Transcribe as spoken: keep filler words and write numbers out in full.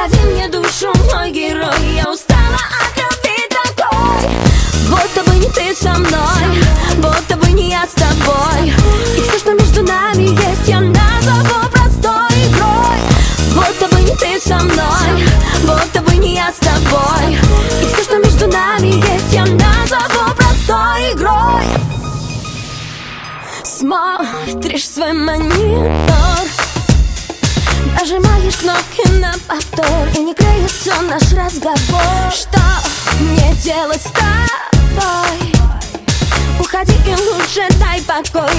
Отрави мне душу, мой герой. Я устала от любви такой. Будто бы не ты со мной, будто бы не я с тобой. И все, что между нами есть, я назову простой игрой. Будто бы не ты со мной, будто бы не я с тобой. И все, что между нами есть, я назову простой игрой. Смотришь свой монитор, нажимаешь кнопки на повтор, и не клеится наш разговор. Что мне делать с тобой? Уходи и лучше дай покой.